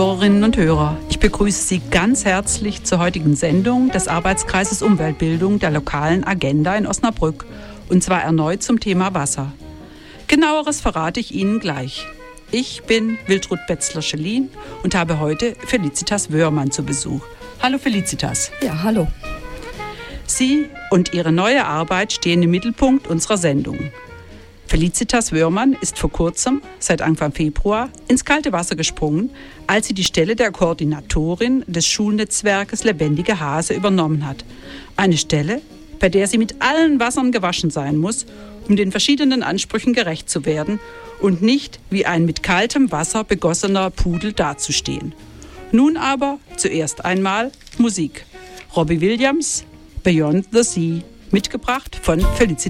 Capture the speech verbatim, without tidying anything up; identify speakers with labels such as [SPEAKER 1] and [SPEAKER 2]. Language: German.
[SPEAKER 1] Hörerinnen und Hörer, ich begrüße Sie ganz herzlich zur heutigen Sendung des Arbeitskreises Umweltbildung der lokalen Agenda in Osnabrück, und zwar erneut zum Thema Wasser. Genaueres verrate ich Ihnen gleich. Ich bin Wiltrud Betzler-Schelin und habe heute Felicitas Wörmann zu Besuch. Hallo Felicitas.
[SPEAKER 2] Ja, hallo.
[SPEAKER 1] Sie und Ihre neue Arbeit stehen im Mittelpunkt unserer Sendung. Felicitas Wörmann ist vor kurzem, seit Anfang Februar, ins kalte Wasser gesprungen, als sie die Stelle der Koordinatorin des Schulnetzwerkes Lebendige Hase übernommen hat. Eine Stelle, bei der sie mit allen Wassern gewaschen sein muss, um den verschiedenen Ansprüchen gerecht zu werden und nicht wie ein mit kaltem Wasser begossener Pudel dazustehen. Nun aber zuerst einmal Musik. Robbie Williams, Beyond the Sea, mitgebracht von Felicitas